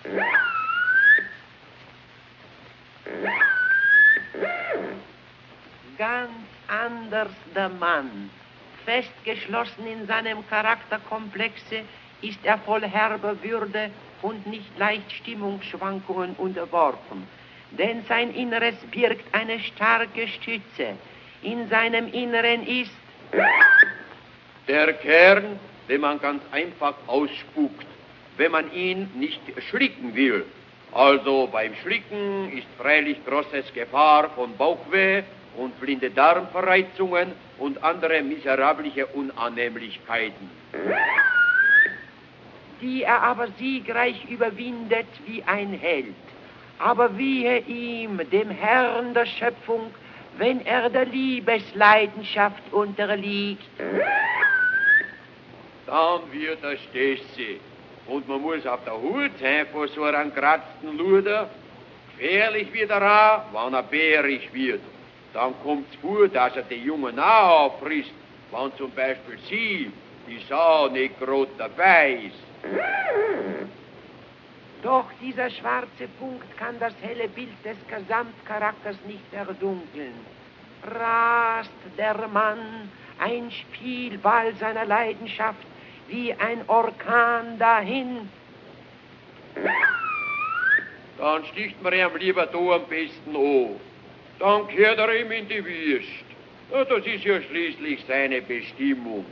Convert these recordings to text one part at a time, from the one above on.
Ganz anders der Mann. Festgeschlossen in seinem Charakterkomplexe ist er voll herber Würde und nicht leicht Stimmungsschwankungen unterworfen. Denn sein Inneres birgt eine starke Stütze. In seinem Inneren ist der Kern, den man ganz einfach ausspuckt, wenn man ihn nicht schlicken will. Also beim Schlicken ist freilich großes Gefahr von Bauchweh und blinde Darmverreizungen und andere miserabliche Unannehmlichkeiten, die er aber siegreich überwindet wie ein Held. Aber wehe ihm, dem Herrn der Schöpfung, wenn er der Liebesleidenschaft unterliegt. Dann wird er Stessi. Und man muss auf der Hut sein vor so einem kratzten Luder. Gefährlich wird er auch, wenn er bärig wird. Dann kommt's vor, dass er die Jungen auch auffrisst, wenn zum Beispiel sie, die Sau, nicht grad dabei ist. Doch dieser schwarze Punkt kann das helle Bild des Gesamtcharakters nicht verdunkeln. Rast der Mann, ein Spielball seiner Leidenschaft, wie ein Orkan dahin. Dann sticht man ihm lieber da am besten an. Dann kehrt er ihm in die Wüste. Ja, das ist ja schließlich seine Bestimmung.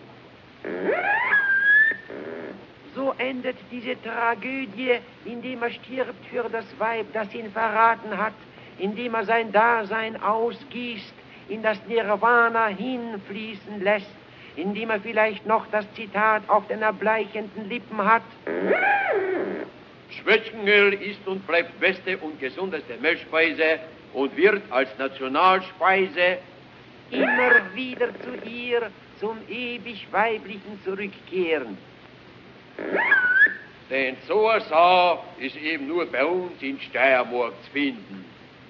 So endet diese Tragödie, indem er stirbt für das Weib, das ihn verraten hat, indem er sein Dasein ausgießt, in das Nirvana hinfließen lässt, indem er vielleicht noch das Zitat auf den erbleichenden Lippen hat. Schwätzchenöl ist und bleibt beste und gesundeste Milchspeise und wird als Nationalspeise immer wieder zu ihr, zum ewig Weiblichen zurückkehren. Denn so eine Sau ist eben nur bei uns in Steiermark zu finden.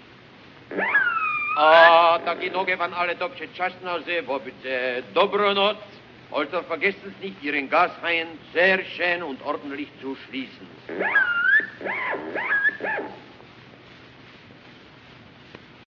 Da geht noch an alle Dobsche Czasnause, wo bitte Dobronoc. Also vergessen Sie nicht, Ihren Gashain sehr schön und ordentlich zu schließen.